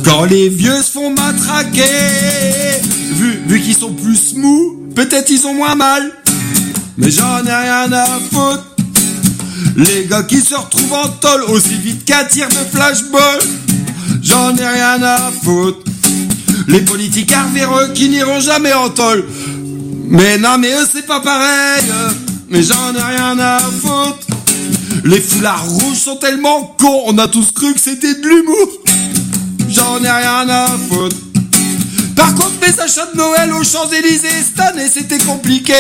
Quand les vieux se font matraquer, vu qu'ils sont plus mous, peut-être ils ont moins mal. Mais j'en ai rien à foutre. Les gars qui se retrouvent en tôle aussi vite qu'un tir de flashball, j'en ai rien à foutre. Les politiques véreux qui n'iront jamais en tôle, mais non mais eux c'est pas pareil. Mais j'en ai rien à foutre. Les foulards rouges sont tellement cons, on a tous cru que c'était de l'humour. J'en ai rien à foutre. Par contre mes achats de Noël aux Champs-Élysées cette année c'était compliqué.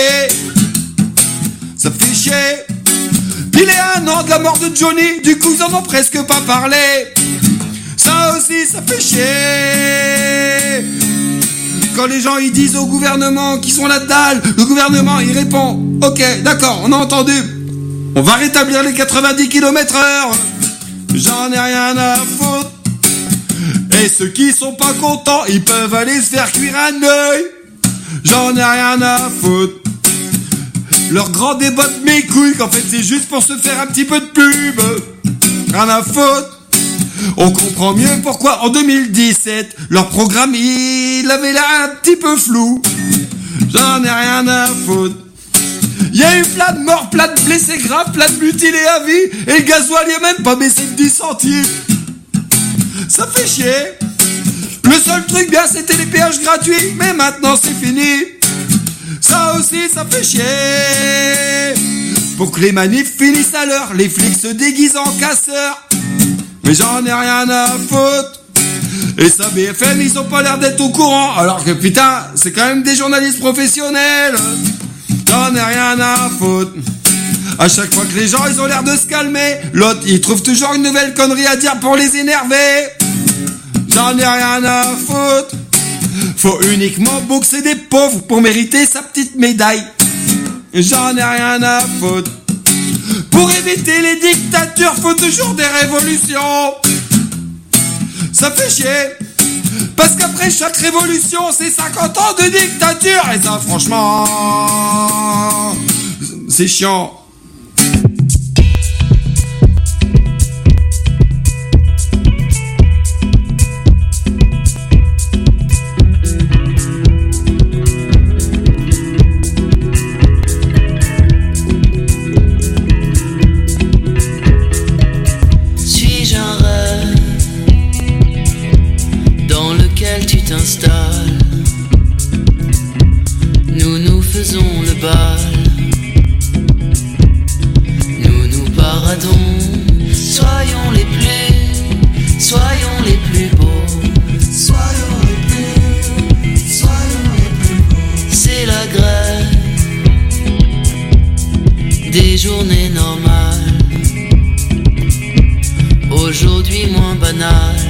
Ça fait chier. Il est 1 an de la mort de Johnny, du coup ils en ont presque pas parlé. Ça aussi ça fait chier. Quand les gens ils disent au gouvernement qu'ils sont la dalle, le gouvernement il répond ok d'accord on a entendu, on va rétablir les 90 km/h. J'en ai rien à foutre. Et ceux qui sont pas contents ils peuvent aller se faire cuire un œil. J'en ai rien à foutre. Leur grand débat de mes couilles qu'en fait c'est juste pour se faire un petit peu de pub. Rien à foutre. On comprend mieux pourquoi en 2017 leur programme il avait l'air un petit peu flou. J'en ai rien à foutre. Y'a eu plein de morts, plein de blessés graves, plein de mutilés à vie, et le gasoil y a même pas baissé de 10 centimes. Ça fait chier. Le seul truc bien c'était les péages gratuits, mais maintenant c'est fini. Ça aussi ça fait chier. Pour que les manifs finissent à l'heure, les flics se déguisent en casseurs. Mais j'en ai rien à foutre. Et ça BFM ils ont pas l'air d'être au courant, alors que putain c'est quand même des journalistes professionnels. J'en ai rien à foutre. À chaque fois que les gens ils ont l'air de se calmer, l'autre il trouve toujours une nouvelle connerie à dire pour les énerver. J'en ai rien à foutre. Faut uniquement boxer des pauvres pour mériter sa petite médaille. J'en ai rien à foutre. Pour éviter les dictatures, faut toujours des révolutions. Ça fait chier. Parce qu'après chaque révolution, c'est 50 ans de dictature. Et ça, franchement, c'est chiant. Nous nous faisons le bal, nous nous paradons. Soyons les plus beaux, soyons les plus beaux. C'est la grève des journées normales, aujourd'hui moins banales.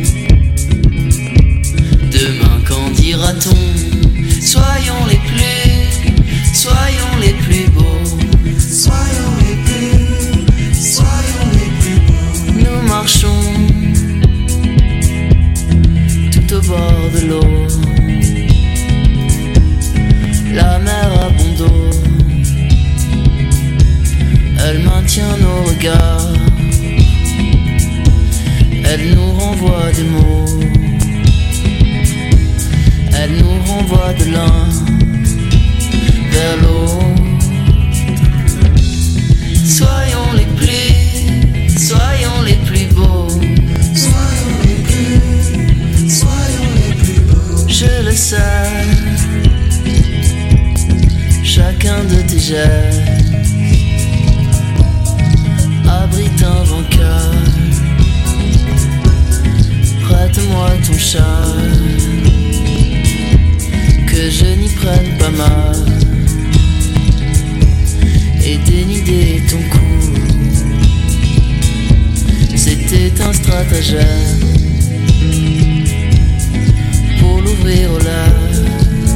Demain qu'en dira-t-on? Soyons les plus beaux, soyons les plus beaux. Nous marchons tout au bord de l'eau, la mer à bon dos, elle maintient nos regards, elle nous renvoie des mots. Elle nous renvoie de l'un vers l'autre. Soyons les plus beaux, soyons les plus beaux. Je le sais, chacun de tes gestes abrite un vainqueur. Prête-moi ton char, que je n'y prenne pas mal, et dénider ton cou. C'était un stratagème pour l'ouvrir au large,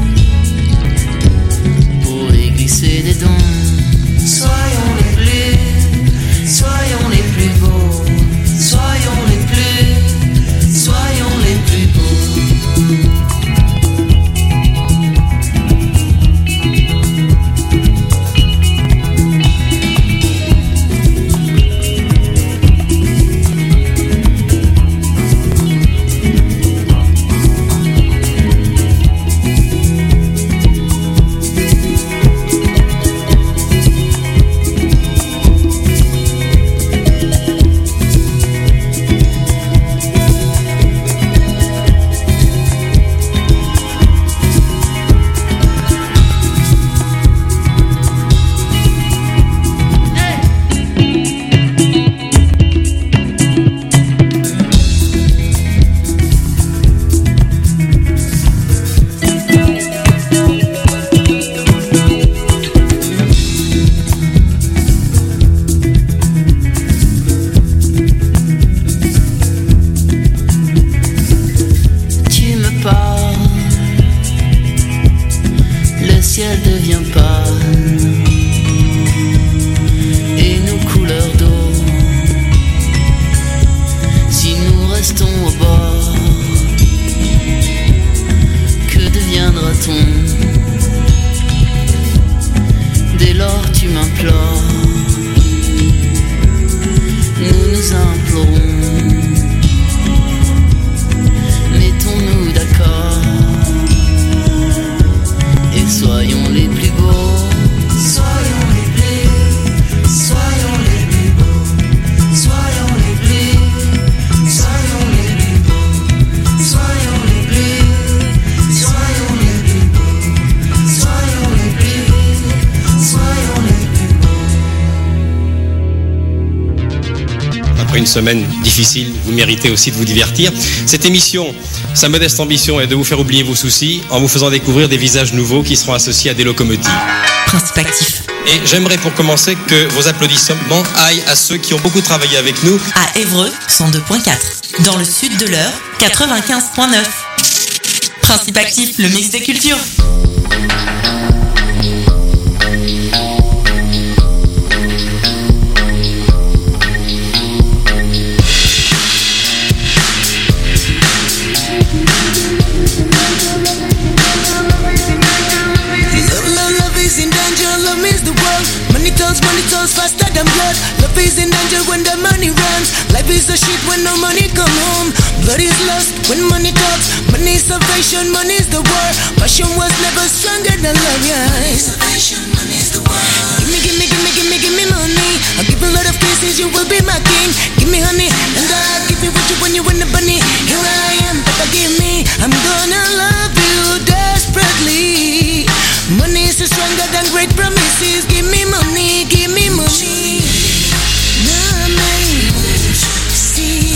pour y glisser des dons. Soyons les plus beaux, soyons les plus beaux. ciel devient pâle et nos couleurs d'eau. Si nous restons au bord, que deviendra-t-on? Dès lors tu m'implores, nous nous implorons. Mettons-nous d'accord et soyons les plus beaux. Soyons les plus, soyons les plus beaux. Soyons les plus, soyons les plus beaux. Soyons les plus, soyons les plus beaux. Soyons les plus, soyons les plus beaux. Après une semaine difficile, vous méritez aussi de vous divertir. Cette émission, sa modeste ambition est de vous faire oublier vos soucis en vous faisant découvrir des visages nouveaux qui seront associés à des locomotives. Principe actif. Et j'aimerais pour commencer que vos applaudissements aillent à ceux qui ont beaucoup travaillé avec nous. À Évreux, 102.4. Dans le sud de l'Eure, 95.9. Principe actif, le mix des cultures. Money talks faster than blood. Love is in danger when the money runs. Life is a shit when no money come home. Blood is lost when money talks. Money is salvation, money is the war. Passion was never stronger than love, yeah. Salvation, money is the war. Give me money. I'll give a lot of kisses, you will be my king. Give me honey, and I'll give you what you when you win the bunny. Here I am, Papa, give me. I'm gonna love you desperately. Money is stronger than great promises. Give me money, give me money. Dame, see,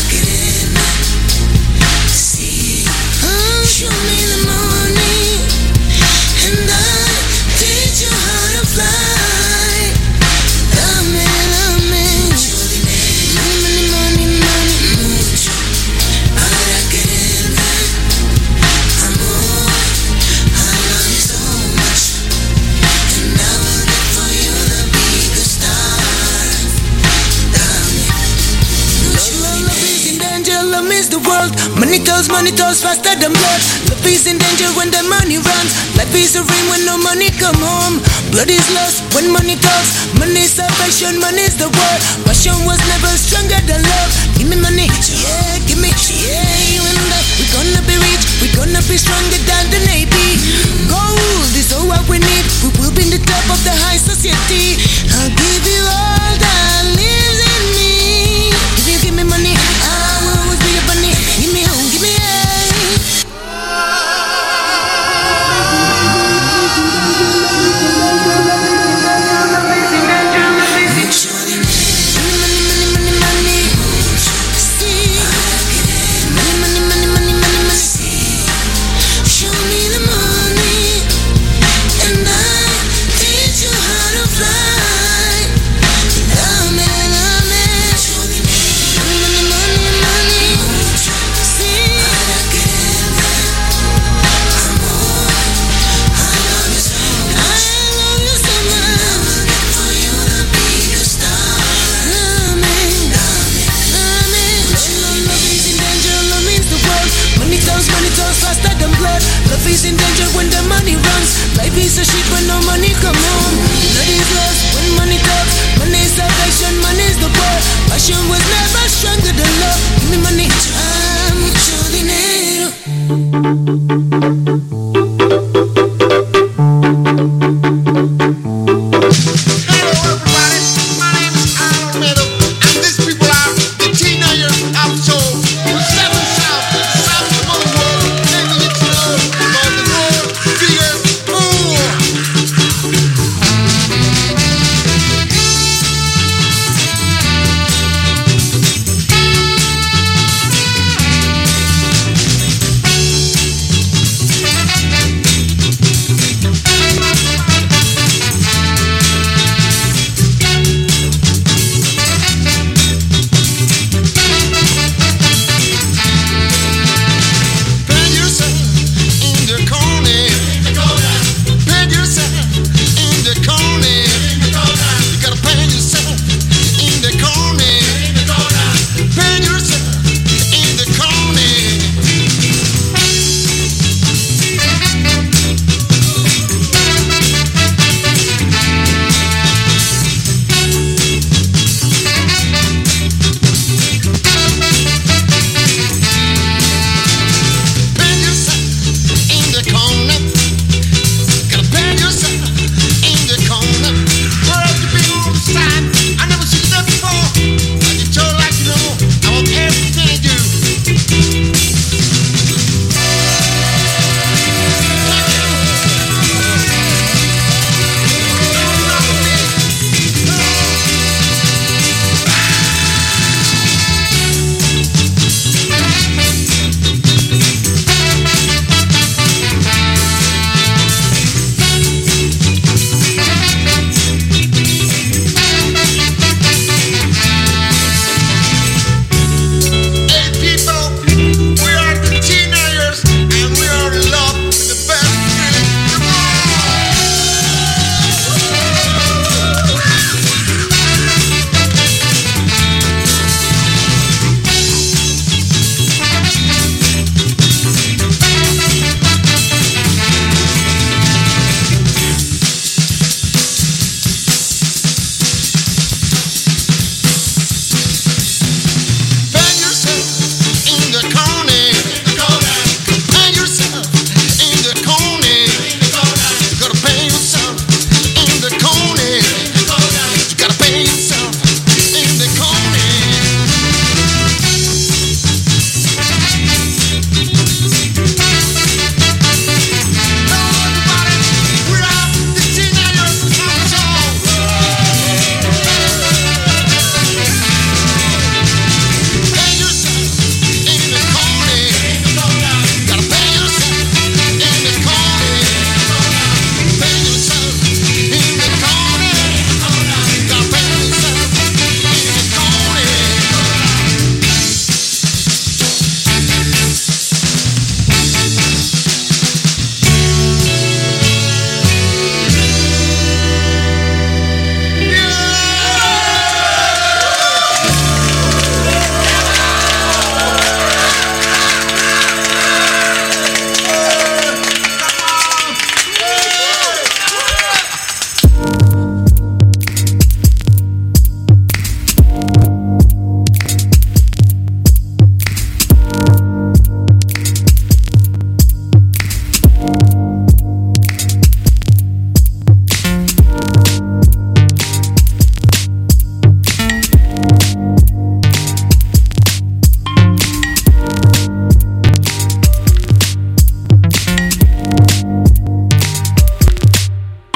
oh, show me the money, and I'll teach you how to fly. Dame, money, money, money, mucho para quererme, amor. I love you so much, and I will get for you the biggest star. Love is in danger, love is the world. Money talks faster than blood. Love is in danger when the money runs. Life is a rain when no money come home. Blood is lost when money talks. Money is salvation, money is the word. Passion was never stronger than love. Give me money, yeah, give me, yeah, you and I. We're gonna be rich, we're gonna be stronger than the Navy. Gold is all what we need. We will be in the top of the high society. I'll give you all that lives in me. If you give me money, I will always be your bunny. Give me home, give me a. Show me the money, and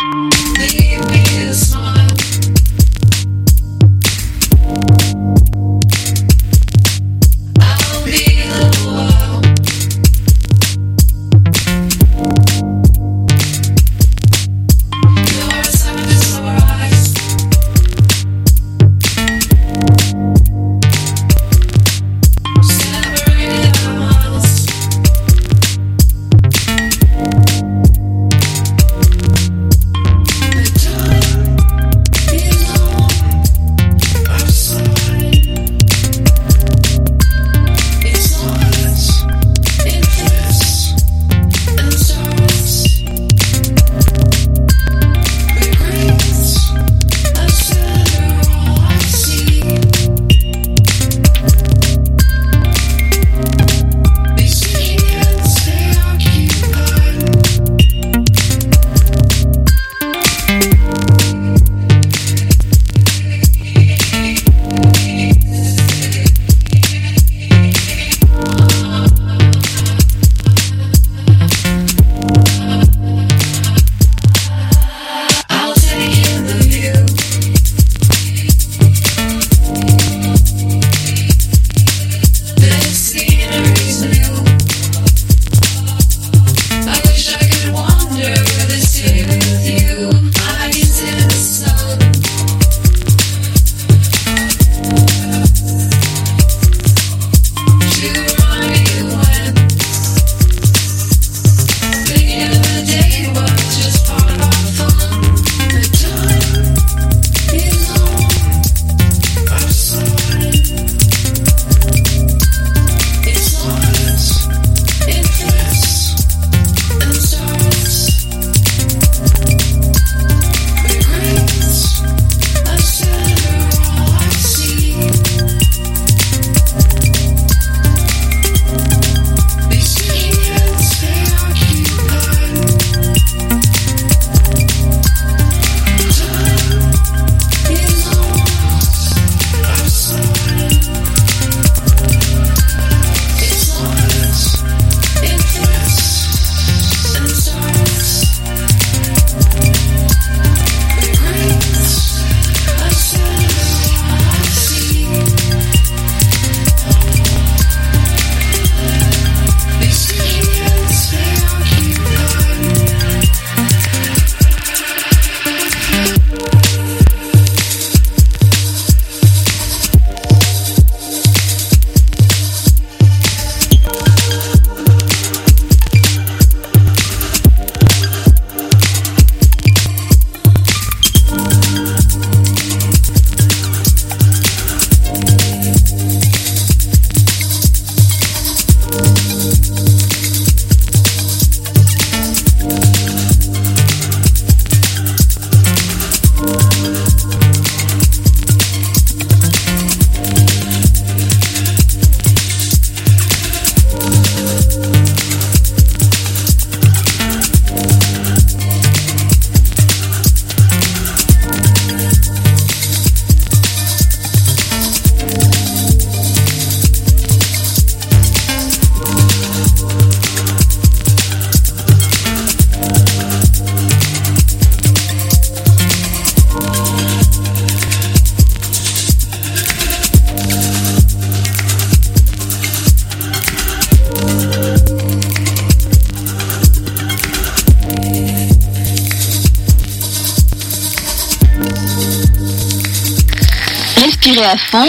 Respirez à fond.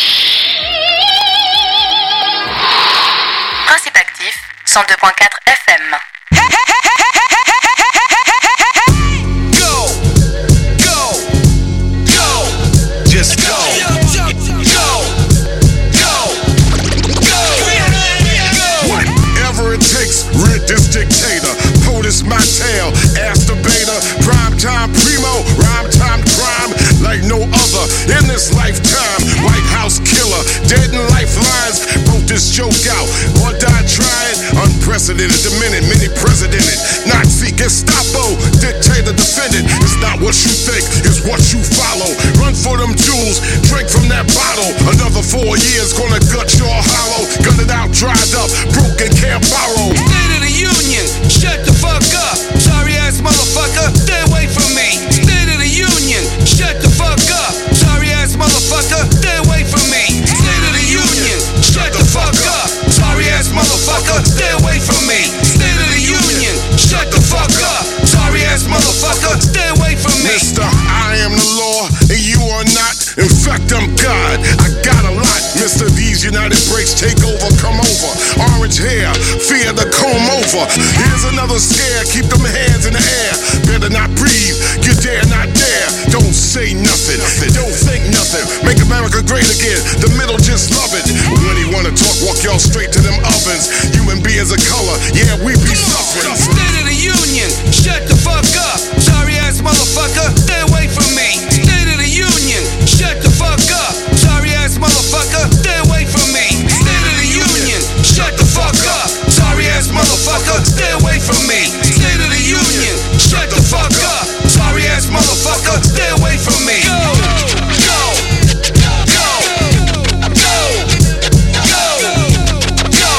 Principe actif, 102.4 FM. Just go. Whatever it takes, rid this dictator. POTUS my tail, ask the beta. Prime time primo, rhyme time crime like no other in this lifetime. White House killer, dead in lifelines. Broke this joke out, or died trying. Unprecedented, the minute, many presidented. Nazi, Gestapo, dictator, defendant. It's not what you think, it's what you follow. Run for them jewels, drink from that bottle. Another 4 years, gonna gut your hollow. Gun it out, dried up, broken, can't borrow. State of the Union, shut the fuck up. Sorry ass motherfucker, stay away from over. Here's another scare, keep them hands in the air. Better not breathe, you dare not dare. Don't say nothing, don't think nothing. Make America great again, the middle just love it. When he wanna talk, walk y'all straight to them ovens. Human beings of color, yeah, we be suffering. State of the Union, shut the fuck up. Sorry ass motherfucker, stay away from me. State of the Union, shut the fuck up. Sorry ass motherfucker, stay away from me. State of the Union, shut the fuck up. Sorry ass motherfucker, stay away from me. State of the Union, shut the fuck up. Sorry ass motherfucker, stay away from me. Go, go, go, go, go, go, go,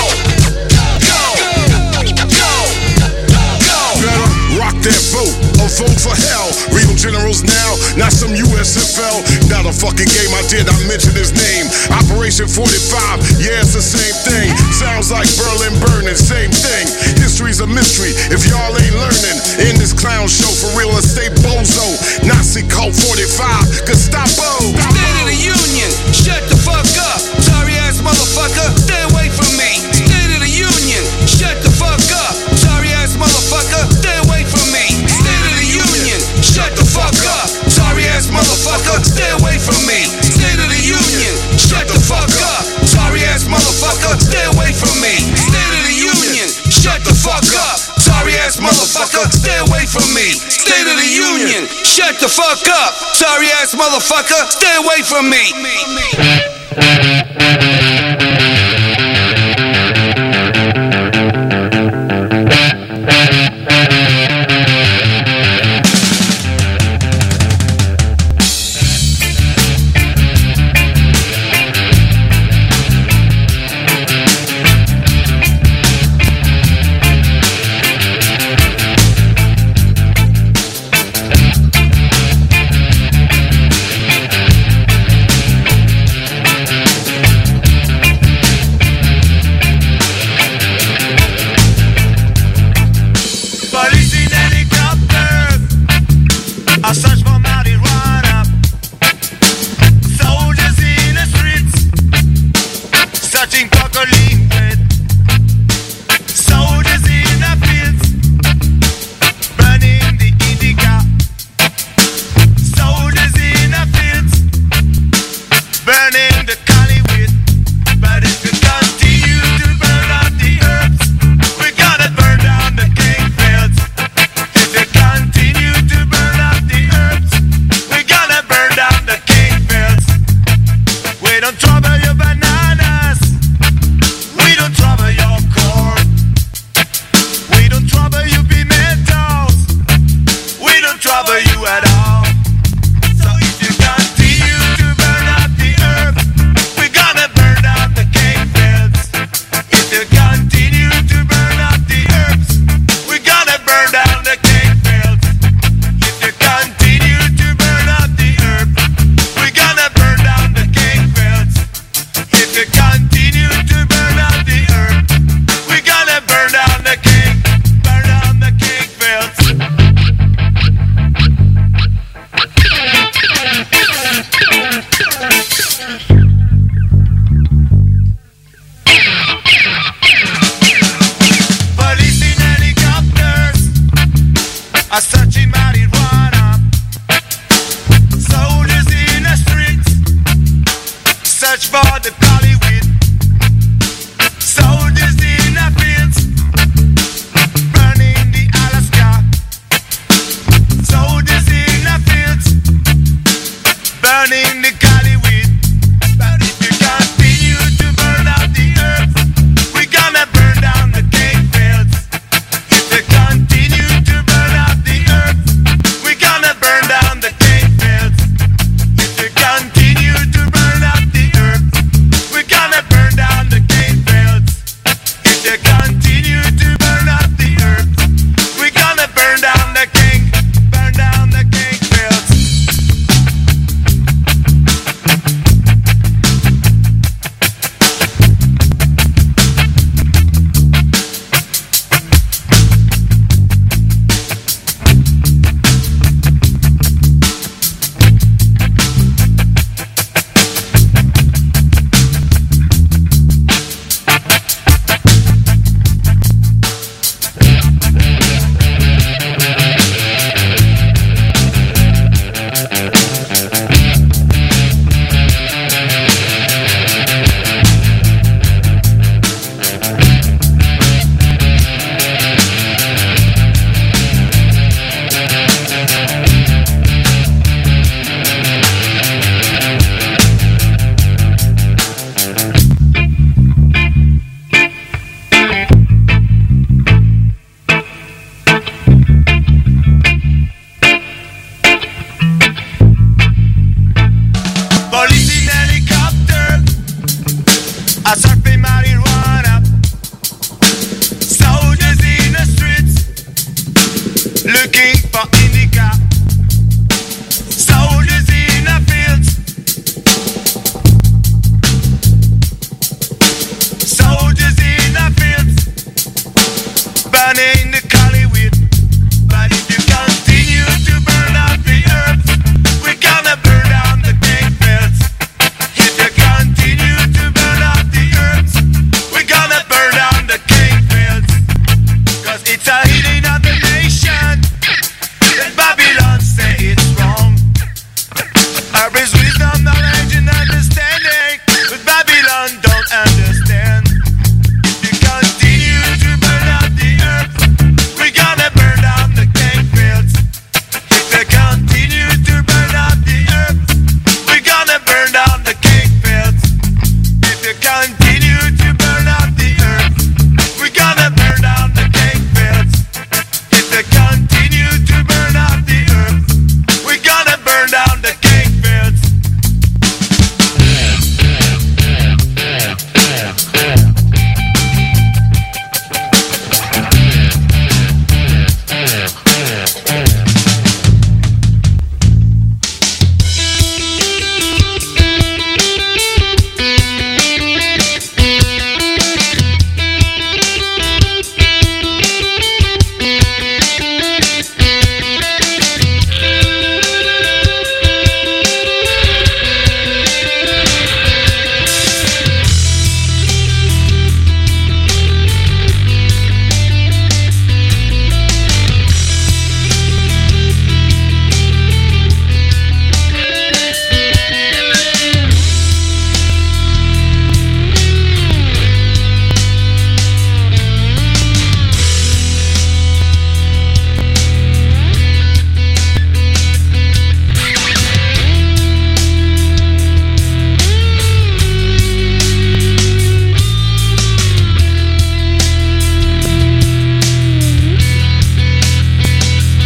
go. Better rock that vote or vote for hell. Real generals now, not some USFL. Not a fucking game, I did not mention his name. Operation 45, yeah, it's the same thing. Sounds like Berlin burning, same thing. History's a mystery if y'all ain't learning. In this clown show for real estate bozo. Nazi cult 45, Gestapo. State of the Union, shut the fuck up. Sorry ass motherfucker, stay away from me. State of the Union, shut the fuck up. Sorry ass motherfucker, stay away from me. State of the Union, shut the fuck up. Sorry ass motherfucker, stay away from me. State of the Union, shut the fuck up. Sorry ass motherfucker, stay away from me. State of the Union, shut the fuck up. Sorry ass motherfucker, stay away from me. State of the Union, shut the fuck up. Sorry ass motherfucker, stay away from me.